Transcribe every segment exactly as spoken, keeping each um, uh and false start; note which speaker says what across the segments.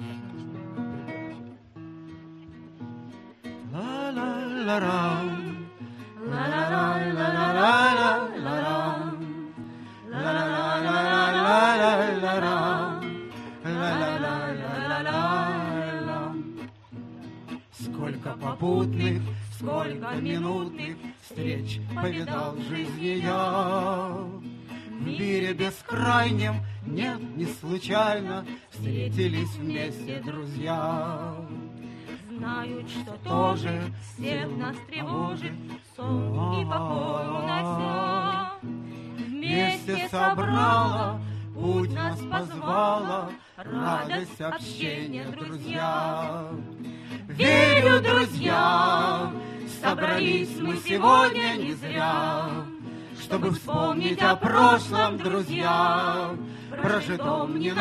Speaker 1: Сколько попутных, сколько минутных встреч повидал в жизни я. В мире бескрайнем нет, не случайно встретились вместе друзья.
Speaker 2: Знают, что тоже всех нас тревожит, сон и покой унося.
Speaker 1: Вместе собрала, путь нас позвала, радость общения, друзья.
Speaker 2: Верю, друзья, собрались мы сегодня не зря,
Speaker 1: чтобы вспомнить о прошлом, друзья, прожитом не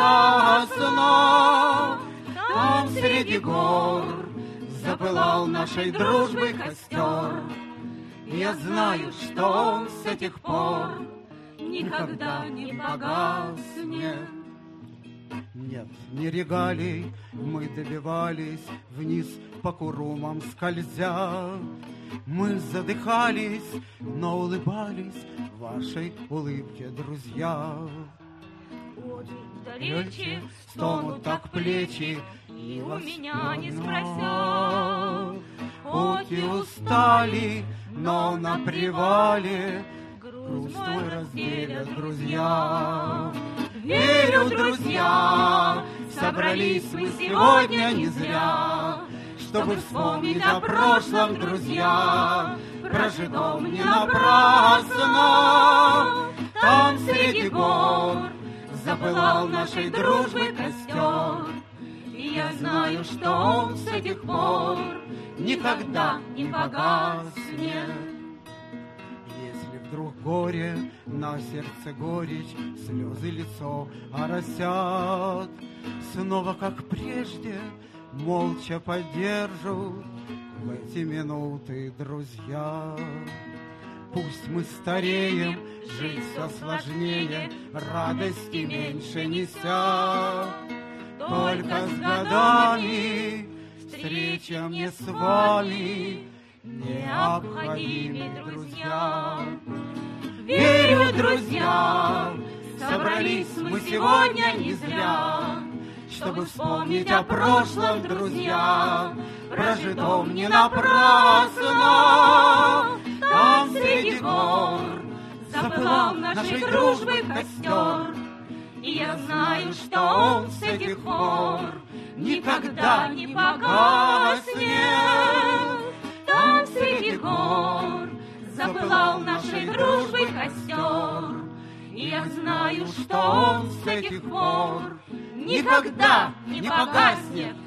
Speaker 1: напрасно. Там среди гор запылал нашей дружбы костер. Я знаю, что он с этих пор никогда не погаснет. Нет, не регалий, мы добивались вниз по курумам скользя. Мы задыхались, но улыбались вашей улыбке, друзья.
Speaker 2: Очень далече
Speaker 1: стонут так плечи,
Speaker 2: и у меня не спрося.
Speaker 1: Хоть и устали, но на привале груз мой разделят друзья. Верю, друзья, собрались мы сегодня не зря, чтобы вспомнить о прошлом, друзья, прожитом не напрасно. Там среди гор запылал нашей дружбы костер, и я знаю, что он с этих пор никогда не погаснет. Если вдруг горе на сердце горечь, слезы лицо оросят, снова, как прежде, молча поддержат в эти минуты друзья. Пусть мы стареем, жизнь все сложнее, радости меньше неся. Только с годами встреча мне с вами необходимы, друзья. Верю, друзья, собрались мы сегодня не зря, чтобы вспомнить о прошлом, друзья, прожитом не напрасно. Там среди гор запылал нашей дружбы костер, и я знаю, что он с этих пор никогда не погаснет. Там среди гор запылал нашей дружбы костер, и я знаю, что он с этих пор никогда не погаснет.